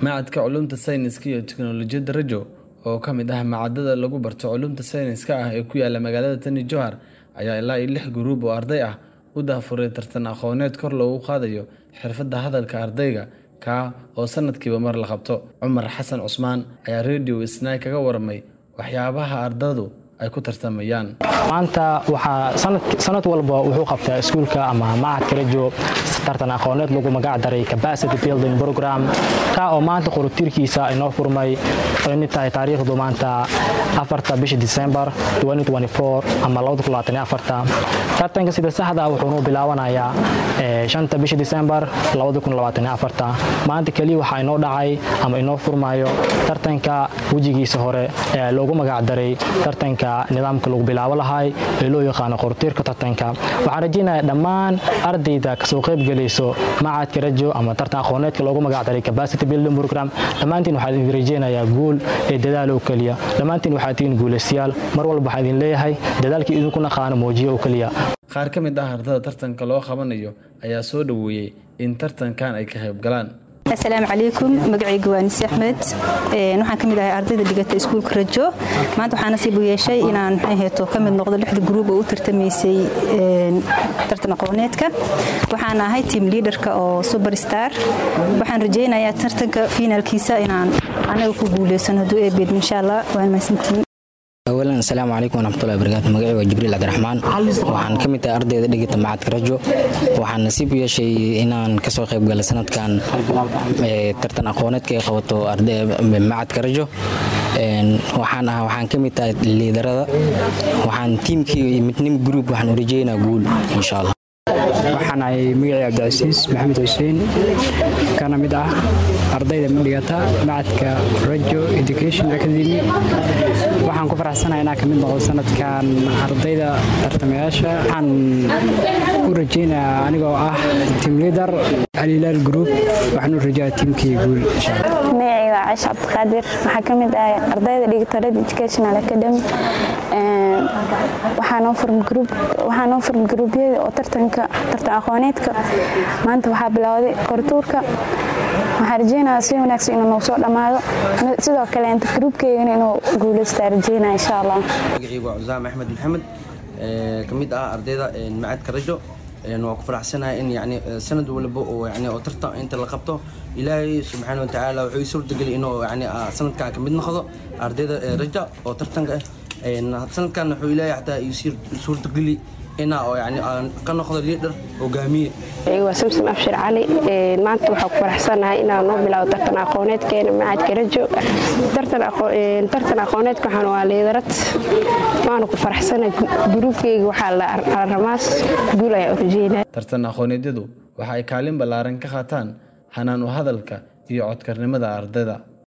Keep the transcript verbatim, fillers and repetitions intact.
Macadka Culuumta Sayniska iyo Tiknoolajiyadda Rajo oo ka mid ah macadada lagu barto culuumta sayniska ah ee ku yaala magaalada Tani Jowhar ayaa ilaa lix group oo arday ah u daafuray tartan aqooneed kor loogu qaadayo xirfadda hadalka ardayga ka oo sanadkiiba mar la qabto. Cumar Xasan Cusmaan ayaa Radio Isnaa kaga warmay waxyaabaha ardaydu ay ku tartamayaan. Maanta waxa sanad sanad walba wuxuu qabtaa iskuulka ama macadka Rajo tartan aqooneed lagu magac daray Capacity Building Program ka oo maanta qortirkiisa inoo furmay in tahay taariikhdu maanta afarta bisha December twenty twenty-four ama laba kun labaatan iyo afar. Tartanka sida saxda ah wuxuu bilaabanayaa shanta bisha December laba kun labaatan iyo afar. Maanta kaliya waxa inoo dhacay ama inoo furmayo tartanka wajigiisa hore ee lagu magac daray tartanka nidaamka lagu bilaabo lahay ee loo yaqaan qortirka tartanka. Waxaan rajaynayaa dhammaan ardayda ka soo qayb galayso macadka Rajo ama tartan aqooneedka lagu magac daray Capacity Building Program dhammaantiin waxaan idin rajaynayaa guul ee dadaal oo kaliya. Dhammaantiin waxaad tihiin guulaystayaal mar walba waxaan idin leeyahay dadaalkii idinku naqaan muujiyo oo kaliya. Qaar ka mid ah ardayda tartanka loo qabanayo ayaa soo dhaweeyay in tartankan ay ka qayb galaan. Assalaamu calaykum magacaygu waa Nisi Axmed ee waxaan kamid ahay ardayda dhigata iskuulka Rajo maanta waxaan nasiib u yeeshay inaan maxay heeto kamid noqdo lixda group oo u tartamaysay tartan aqooneedka waxaan ahay team leaderka oo Superstar waxaan rajaynayaa tartanka finalkiisa inaan anaga ku guuleysano haduu eebid insha Allah waan mahadsantiin. أولاً السلام عليكم ورحمة الله وبركاته مقعي وجبريل عبد الرحمن وحن كمية أرضي دقيقة معاد كرجو وحن نسيب يا شيء إن كسر خيب قال سنة كان ترتن أخوانات كي خوتو أرضي معاد كرجو وحن وحن كمية اللي درا وحن تيم كي متنم جروب وحن رجينا نقول إن شاء الله. waxaan ay magacay Abdulaziz Maxamed Hussein kana mid ah ardayda midhigata macadka Rajo Education Academy waxaan ku faraxsanahay inaan kamid noqdo sanadkan ardayda tartamayaasha waxaan u rajaynayaa anigoo ah team leader Alilal Group waxaan u rajaynayaa teamkii guul insha Allah. magacay waa Aisha Abdulqaadir waxaan kamid ah ardayda dhigata Rajo Education Academy waxaan u furm group waxaan u furm groupyada oo tartanka tartan aqooneedka maanta waxa bilowday qortuurka waxaan rajaynayaa si wanaagsan inuu soo dhamaado sidoo kale inta groupkeena inuu guuleysto rajaynayaa insha Allah. magacaygu waa Uzaam Ahmed Maxamed ee kamid ah ardayda macadka Rajo een waa ku faraxsanahay in yani sanad walba oo yani oo tartan inta la qabto Ilaahay subhanahu wa ta'ala wuxuu suurtageliyay inuu yani sanadkan kamid noqdo ardayda Rajo oo tartanka een sanadkan wuxuu Ilaahay xataa yusir suurtageliyay ina oo yani ka noqdo leader hogaamiye. Aywa Samsam Abshir Ali ee maanta waxa ku faraxsanahay inaan noo bilaawo tartan aqooneedkeena macadka Rajo tartan aqoon tartan aqooneedka waxaan waa leedarad waan ku faraxsanahay groupkeyga waxa la aramaas guul ay urjeenay. Tartan aqooneedyadu waxa ay kaalin balaaran ka qaataan hanaan u hadalka iyo codkarnimada ardayda.